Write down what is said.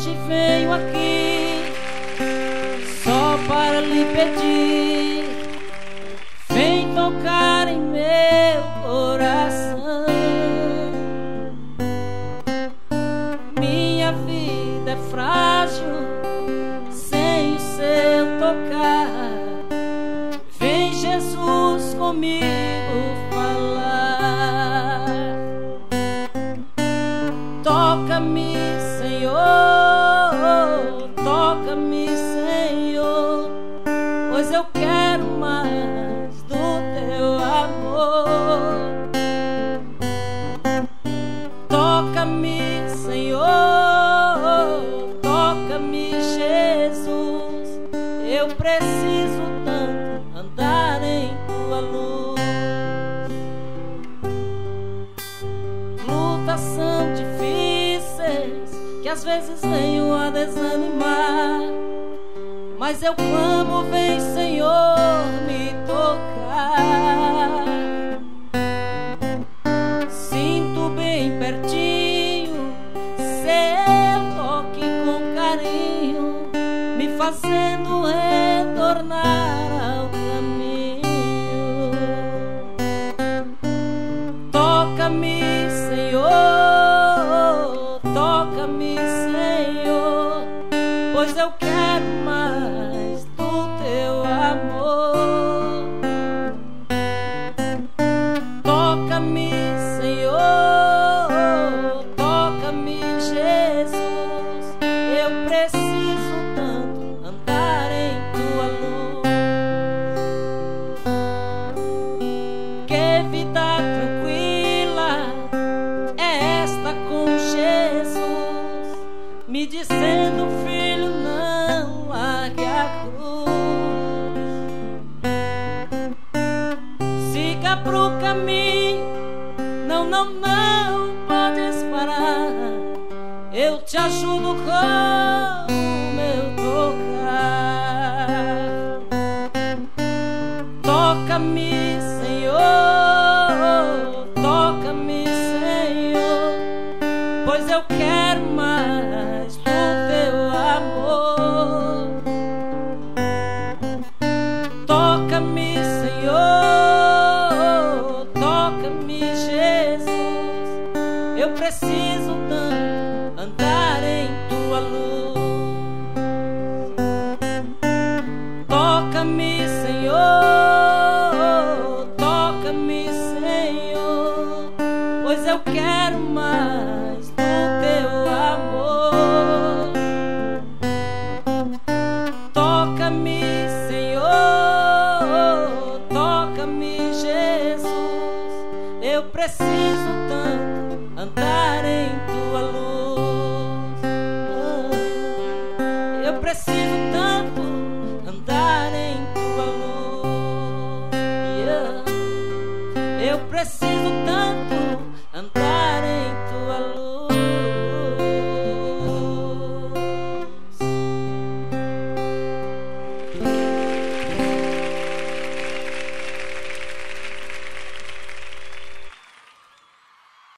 hoje venho aqui só para lhe pedir, vem tocar em meu coração. Minha vida é frágil sem o seu tocar. Vem, Jesus, comigo falar. Toca-me, Senhor, toca-me, Senhor, pois eu quero mais do teu amor. Toca-me, Senhor, toca-me, Jesus, eu preciso tanto andar em tua luz. Lutas são difíceis, que às vezes venho a desanimar, mas eu clamo, vem, Senhor, me tocar. Sinto bem pertinho seu toque com carinho, me fazendo retornar ao caminho. Toca-me, Senhor, toca-me, Senhor, pois eu quero mais do teu amor. Toca-me, Senhor, toca-me, Jesus, eu preciso tanto andar em tua luz. Que vida tranquila é esta com Jesus, me dizendo, filho, não largue a cruz. Siga pro caminho, não podes parar, eu te ajudo com